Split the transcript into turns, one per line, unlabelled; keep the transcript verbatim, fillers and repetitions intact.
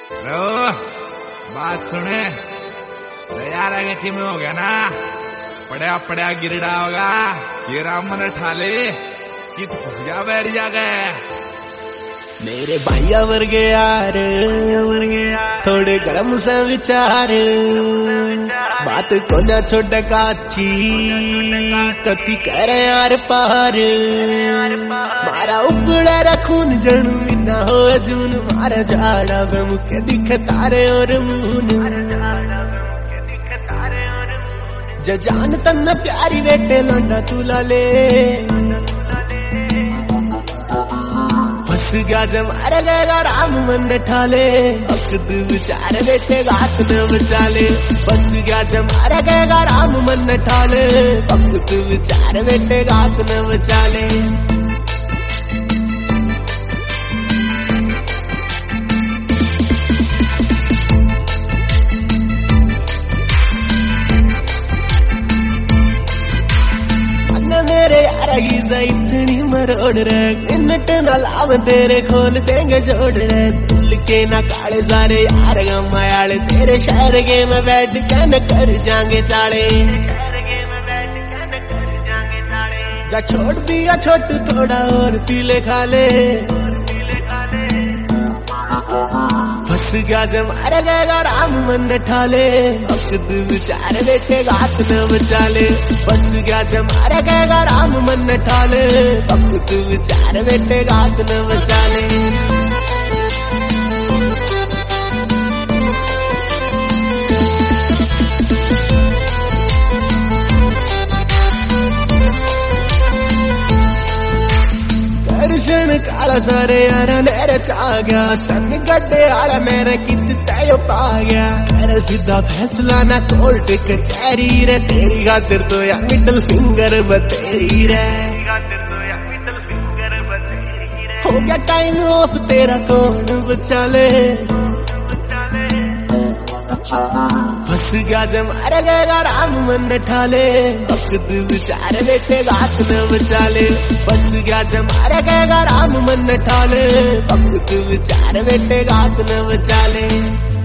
लो बात सुने यार आगे कि में हो गया ना पड़ा पड़ा गिरडा होगा ये राम मन ठाले कि फंस गया बैरिया गए
मेरे भैया वर्गे यार थोड़े गरम से विचार बात को ना छोड़ काची कति कह रहे यार पार मारा उगड़ा रखून जणू मिना हो जून मारा झाड़ा में मुखे दिखे तारे और मून ज जान तन्ना प्यारी बेटे लौंडा तुला ले फंस गया जब मारे गएगा राम मन ठाले अकद विचार बेटे गात न बचाले फंस गया जब मारे गएगा राम मन ठाले अकद विचार बेटे गात न बचाले मेरे यार गीजा इतनी मरोड़ रे मिनट न लाभ तेरे खोल देंगे जोड़ रे दिल के ना काले सारे यार गमायाले तेरे शहर के में बैठ के न कर जाएंगे चाले जा छोड़ दिया छोटू थोड़ा और पीले खाले फंस गया जब मारे गएगा राम मन ठाले अकद विचार बेटे गात न बचाले फंस गया जब मारे गएगा राम मन ठाले अकद विचार बेटे गात न बचाले दर्शन काला सारे यार मेरे चा गया सन गड्ढे आला मेरे कित तय पा गया मेरा सीधा फैसला ना कोर्ट कचहरी रे तेरी खातिर तो या मिडल फिंगर बतेरी रे हो गया टाइम ऑफ तेरा कौन बचाले फंस गया जब मारे गएगा राम मन ठाले अकद विचार बेटे गात न बचाले फंस गया जब मारे गएगा राम मन ठाले अकद विचार बेटे गात न बचाले।